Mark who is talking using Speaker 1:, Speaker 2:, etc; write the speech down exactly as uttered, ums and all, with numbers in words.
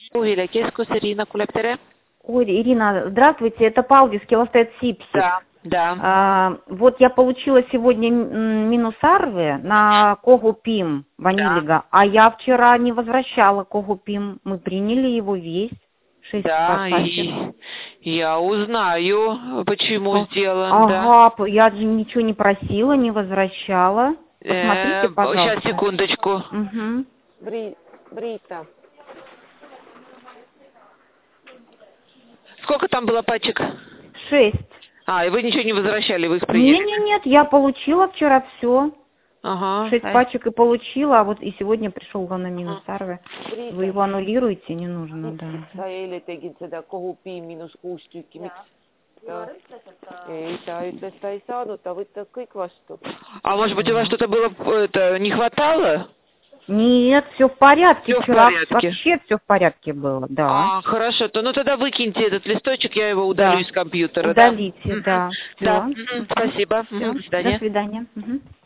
Speaker 1: Puhelinkeskus, Ирина Кулептере.
Speaker 2: Ой, Ирина, здравствуйте, это Палдис, Келостет Сипси.
Speaker 1: Да, да.
Speaker 2: А, вот я получила сегодня минусарвы на Когупим Ванилига, да. А я вчера не возвращала Когупим. Мы приняли его весь. Шесть
Speaker 1: да, и я узнаю, почему а, сделан.
Speaker 2: Ага,
Speaker 1: да.
Speaker 2: Я ничего не просила, не возвращала. Посмотрите,
Speaker 1: э,
Speaker 2: пожалуйста.
Speaker 1: Сейчас, секундочку.
Speaker 2: Угу.
Speaker 1: Бри, Брита. Сколько там было пачек?
Speaker 2: Шесть.
Speaker 1: А, и вы ничего не возвращали, вы их приняли?
Speaker 2: Нет, нет, нет, я получила вчера все.
Speaker 1: Ага.
Speaker 2: Шесть
Speaker 1: а...
Speaker 2: пачек и получила, а вот и сегодня пришел на минусарвы. Вы его аннулируете, не нужно, да.
Speaker 1: Ei, ta ütles, ta ei saanud, ta võttis kõik vastu. А может быть, у вас что-то было, это, не хватало?
Speaker 2: Нет, все в порядке.
Speaker 1: Все
Speaker 2: Вчера
Speaker 1: в порядке.
Speaker 2: Вообще все в порядке было, да.
Speaker 1: А, хорошо, то ну тогда выкиньте этот листочек, я его удалю да. из компьютера.
Speaker 2: Удалите,
Speaker 1: да.
Speaker 2: да.
Speaker 1: да. да. Спасибо.
Speaker 2: Всё.
Speaker 1: До свидания.
Speaker 2: До свидания. Угу.